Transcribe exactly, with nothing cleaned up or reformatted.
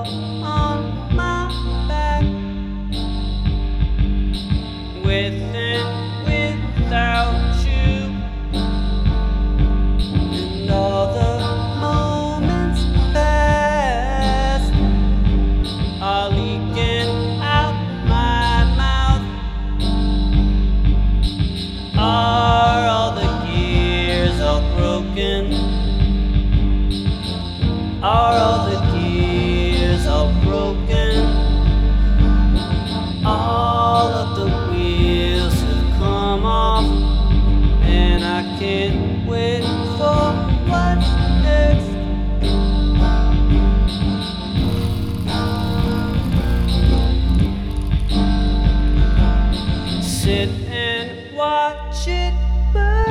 on my back, with and without you, and all the moments past are leaking out my mouth. Are all the gears all broken? Are all the gears all broken? All of the wheels have come off, and I can't wait for what's next. Sit and watch it burn.